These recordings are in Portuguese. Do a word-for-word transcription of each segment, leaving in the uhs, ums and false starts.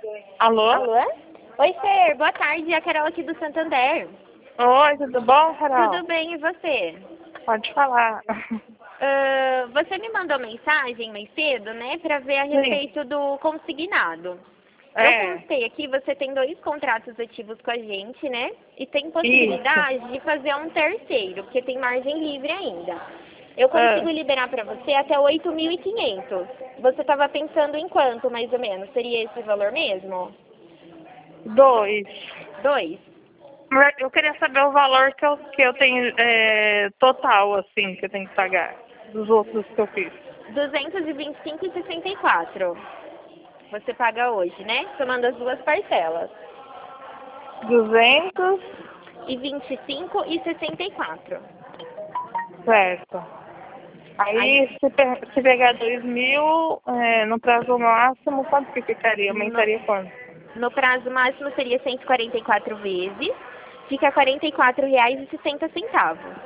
Alô? Alô? Oi, Fer. Boa tarde. É a Carol aqui do Santander. Oi, tudo bom, Carol? Tudo bem, e você? Pode falar. Ah, você me mandou mensagem mais cedo, né, para ver a Sim. respeito do consignado. Eu É, constei aqui, você tem dois contratos ativos com a gente, né? E tem isso. possibilidade de fazer um terceiro, porque tem margem livre ainda. Eu É, consigo liberar para você até oito mil e quinhentos. Você estava pensando em quanto, mais ou menos? Seria esse valor mesmo? dois. Dois? Mas eu queria saber o valor que eu, que eu tenho é, total, assim, que eu tenho que pagar dos outros que eu fiz. duzentos e vinte e cinco e sessenta e quatro. Você paga hoje, né? Somando as duas parcelas. Duzentos, E vinte e cinco e sessenta e quatro. certo. Aí, Aí, se, pe- se pegar dois mil, é, no prazo máximo, quanto que ficaria? no, Aumentaria quanto? no prazo máximo seria cento e quarenta e quatro vezes. Fica quarenta e quatro reais e sessenta centavos.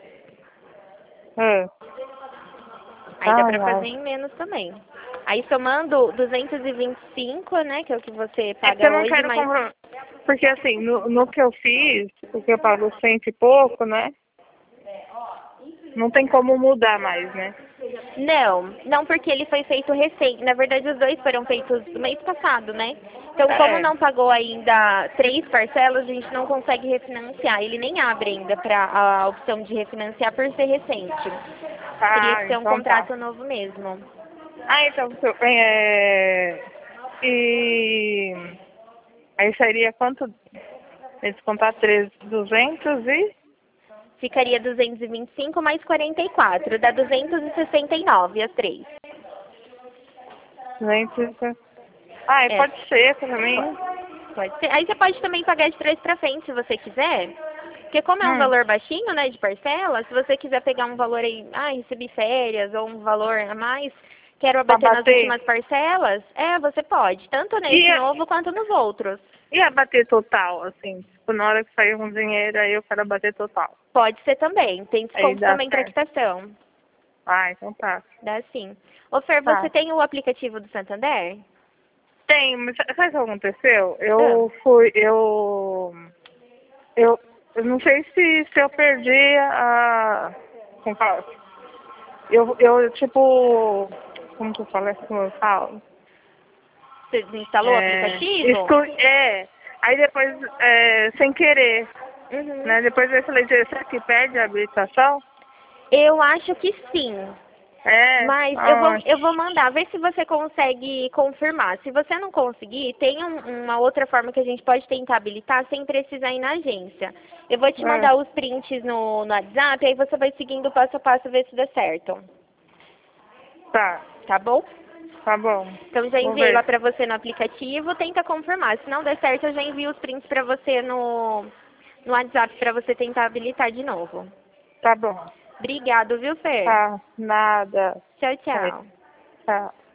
É. Aí dá Ai, pra fazer ai. em menos também. Aí somando duzentos e vinte e cinco, né, que é o que você É porque paga eu não hoje, quero mais... comprar. Porque assim, no, no que eu fiz, porque eu pago cento e pouco, né? Não tem como mudar mais, né? Não, não porque ele foi feito recente. Na verdade, os dois foram feitos no mês passado, né? Então, como É. não pagou ainda três parcelas, a gente não consegue refinanciar. Ele nem abre ainda para a opção de refinanciar por ser recente. Teria Ah, que ser um então tá. contrato novo mesmo. Ah, então se eu- é. E aí seria quanto? Descontar três, duzentos e Ficaria duzentos e vinte e cinco mais quarenta e quatro, dá duzentos e sessenta e nove as três. duzentos. Ah, e É, pode ser também. pode ser. Aí você pode também pagar de trás para frente, se você quiser. Porque como é um Hum, valor baixinho, né, de parcela, se você quiser pegar um valor aí, ah, recebi férias, ou um valor a mais, quero pra abater nas bater. últimas parcelas, é, você pode, tanto E, nesse novo quanto nos outros. e a bater total, assim? Tipo, na hora que sair um dinheiro, aí eu quero bater total. Pode ser também, tem Aí desconto dá também para certo. quitação, Ah, então tá. dá sim. Ô Fer, você Tá. tem o aplicativo do Santander? Tem, mas sabe o que aconteceu? Ah, Eu fui, eu, eu, eu não sei se, se eu perdi a, como fala? Eu, eu, tipo, como que eu falo? Como eu falo? você instalou o É, aplicativo? estu, é, aí depois, é, sem querer, Uhum. né? Depois eu falei, será que perde a habilitação? Eu acho que sim. É, Mas eu vou, ah, eu vou mandar, ver se você consegue confirmar. Se você não conseguir, tem um- uma outra forma que a gente pode tentar habilitar sem precisar ir na agência. Eu vou te é, mandar os prints no, no WhatsApp, aí você vai seguindo passo a passo, ver se dá certo. tá, Tá bom? tá bom, Então já vou enviei lá ver, pra você no aplicativo, tenta confirmar. Se não der certo, eu já envio os prints pra você no, no WhatsApp pra você tentar habilitar de novo. tá bom, Obrigado, viu, Fer? tá, nada, Tchau, é, tchau. tá.